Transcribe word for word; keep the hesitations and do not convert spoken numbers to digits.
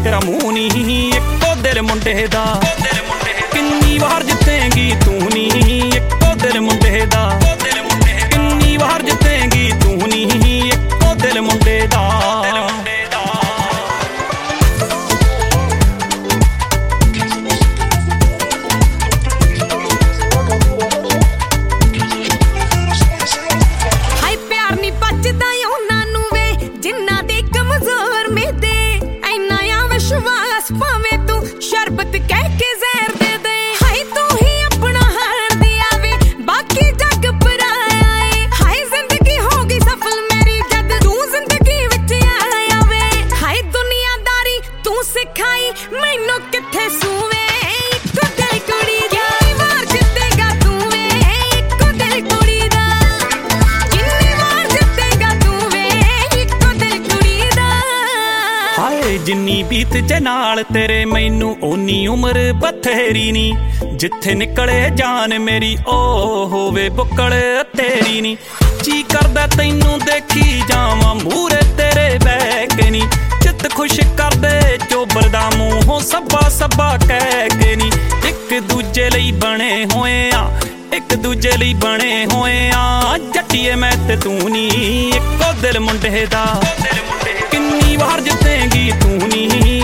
तेरा मुंह नी इक्को दिल मुंडे दा किन्नी वार जितेंगी तू नी इक्को दिल मुंडे दा किन्नी वार जितेंगी तू नी इक्को दिल मुंडे दा भावे तू शरबत कह के जहर दे दे हाय तू ही अपना हार दिया वे बाकी जग पराया है हाय जिंदगी हो गई सफल मेरी जद तू जिंदगी विच आया वे हाय दुनियादारी तू सिखाई मैनू किथे सूवे इक्को दिल कुड़ी दा वार जितेगा तू वे इक्को दिल कुड़ी दा किन्नी वार जितेगा तू वे इक्को दिल कुड़ी दा हाय जिन्नी बीत जे नाल तेरे मैनू ओनी उम्र बथेरी नी जिथे निकले जान मेरी ओ होवे बुक्कड़ तेरी नी जी करदा तैनू देखी जावां मूरे तेरे बैठ के नी चित खुश कर दे चोबर दा मूंहों सब्बा सब्बा कह के नी एक दूजे लई बने होए आ एक दूजे लई बने होए आ जट्टीए मैं ते तू नी इक्को दिल मुंडे दा किन्नी वार जितेंगी तू नी